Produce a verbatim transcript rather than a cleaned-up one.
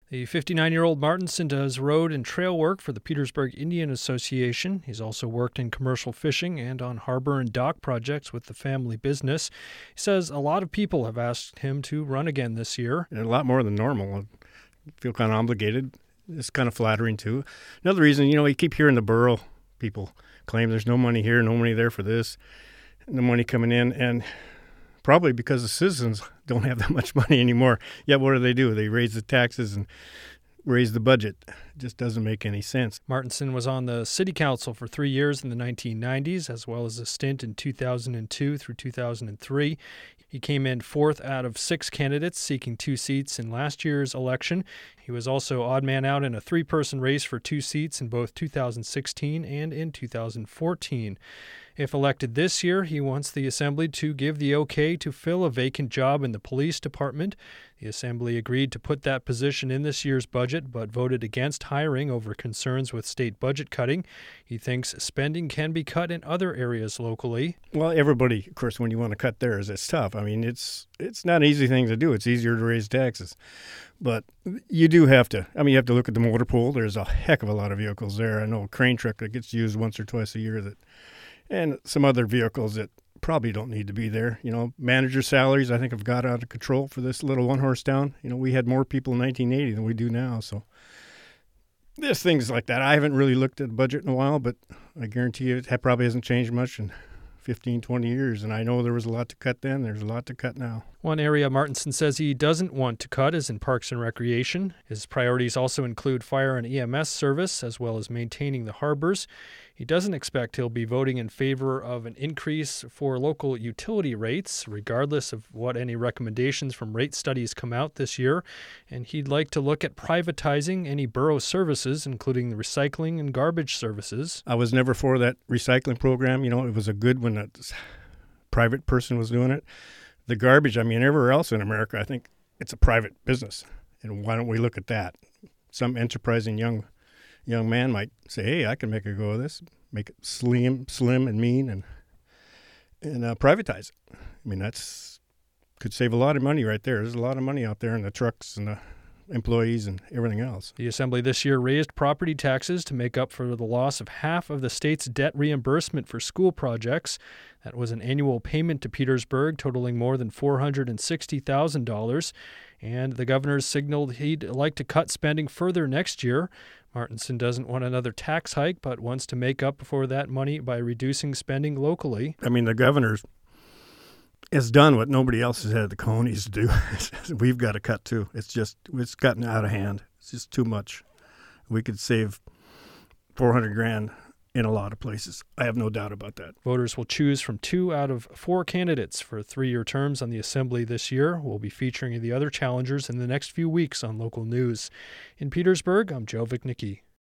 The fifty-nine-year-old Martinson does road and trail work for the Petersburg Indian Association. He's also worked in commercial fishing and on harbor and dock projects with the family business. He says a lot of people have asked him to run again this year. And a lot more than normal. I feel kind of obligated. It's kind of flattering, too. Another reason, you know, you keep hearing the borough people claim there's no money here, no money there for this, no money coming in, and probably because the citizens don't have that much money anymore. Yet what do they do? They raise the taxes and raise the budget. It just doesn't make any sense. Martinson was on the city council for three years in the nineteen nineties, as well as a stint in two thousand two through two thousand three. He came in fourth out of six candidates seeking two seats in last year's election. He was also odd man out in a three-person race for two seats in both two thousand sixteen and in two thousand fourteen. If elected this year, he wants the Assembly to give the okay to fill a vacant job in the police department. The Assembly agreed to put that position in this year's budget, but voted against hiring over concerns with state budget cutting. He thinks spending can be cut in other areas locally. Well, everybody, of course, when you want to cut theirs, it's tough. I mean, it's it's not an easy thing to do. It's easier to raise taxes. But you do have to. I mean, you have to look at the motor pool. There's a heck of a lot of vehicles there. I know a crane truck that gets used once or twice a year that, and some other vehicles that probably don't need to be there. You know, manager salaries, I think, have got out of control for this little one-horse town. You know, we had more people in nineteen eighty than we do now. So there's things like that. I haven't really looked at the budget in a while, but I guarantee you it probably hasn't changed much in fifteen, twenty years. And I know there was a lot to cut then. There's a lot to cut now. One area Martinson says he doesn't want to cut is in Parks and Recreation. His priorities also include fire and E M S service, as well as maintaining the harbors. He doesn't expect he'll be voting in favor of an increase for local utility rates, regardless of what any recommendations from rate studies come out this year. And he'd like to look at privatizing any borough services, including the recycling and garbage services. I was never for that recycling program. You know, it was a good when a private person was doing it. The garbage, I mean, everywhere else in America, I think it's a private business. And why don't we look at that? Some enterprising young young man might say, hey, I can make a go of this, make it slim, slim and mean, and and uh, privatize it. I mean, that's could save a lot of money right there. There's a lot of money out there in the trucks and the employees and everything else. The Assembly this year raised property taxes to make up for the loss of half of the state's debt reimbursement for school projects. That was an annual payment to Petersburg totaling more than four hundred sixty thousand dollars. And the governor signaled he'd like to cut spending further next year. Martinson doesn't want another tax hike, but wants to make up for that money by reducing spending locally. I mean, the governor's has done what nobody else has had the cojones to do. We've got to cut, too. It's just, it's gotten out of hand. It's just too much. We could save four hundred grand in a lot of places. I have no doubt about that. Voters will choose from two out of four candidates for three-year terms on the Assembly this year. We'll be featuring the other challengers in the next few weeks on local news. In Petersburg, I'm Joe Vicnicki.